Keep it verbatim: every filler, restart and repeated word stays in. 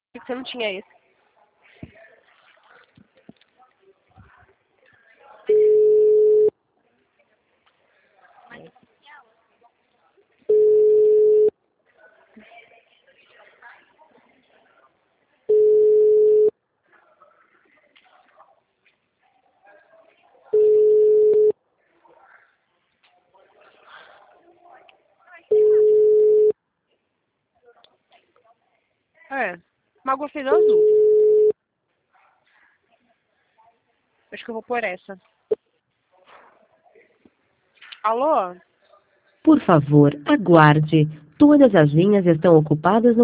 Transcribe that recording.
Por que você não tinha esse? É, mas eu gostei do azul. Acho que eu vou pôr essa. Alô? Por favor, aguarde. Todas as linhas estão ocupadas no